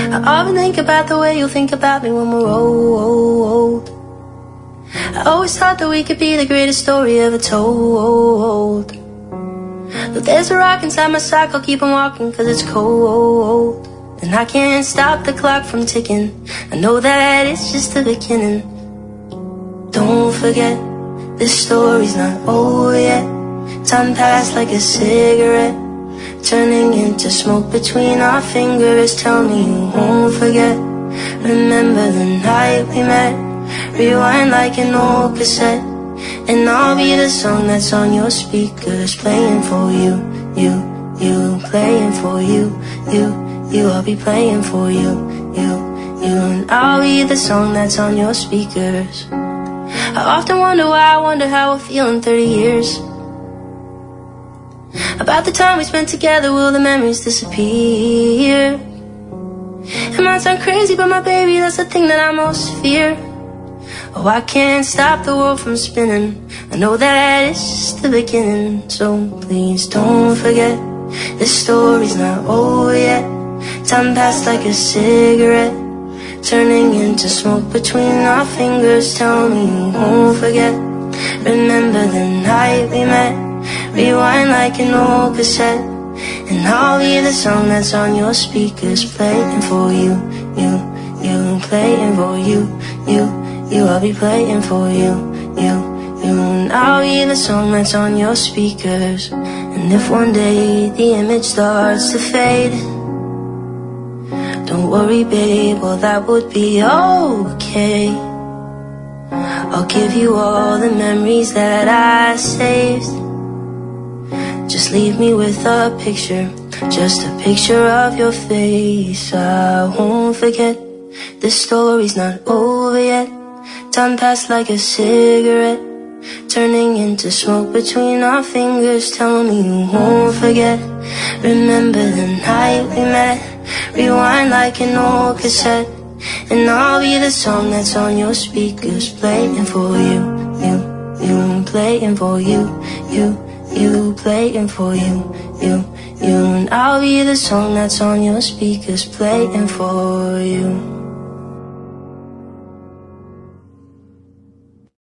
I often think about the way you'll think about me when we're old. I always thought that we could be the greatest story ever told. But there's a rock inside my sock, I'll keep on walking cause it's cold. And I can't stop the clock from ticking, I know that it's just the beginning. Don't forget, this story's not over yet. Time passed like a cigarette, turning into smoke between our fingers. Tell me you won't forget. Remember the night we met, rewind like an old cassette, and I'll be the song that's on your speakers, playing for you, playing for you, I'll be playing for you, and I'll be the song that's on your speakers. I often wonder why, I wonder how we'll feel in 30 years. About the time we spent together, will the memories disappear? It might sound crazy, but my baby, that's the thing that I most fear. Oh, I can't stop the world from spinning, I know that it's just the beginning. So please don't forget, this story's not over yet. Time passed like a cigarette, turning into smoke between our fingers. Tell me you won't forget. Remember the night we met, rewind like an old cassette, and I'll be the song that's on your speakers, playing for you, playing for you, I'll be playing for you, and I'll be the song that's on your speakers. And if one day the image starts to fade, don't worry babe, well that would be okay. I'll give you all the memories that I saved. Just leave me with a picture, just a picture of your face. I won't forget, this story's not over yet. Time passed like a cigarette, turning into smoke between our fingers. Tell me you won't forget. Remember the night we met, rewind like an old cassette, and I'll be the song that's on your speakers, playing for you, playing for you, playing for you, and I'll be the song that's on your speakers, playing for you.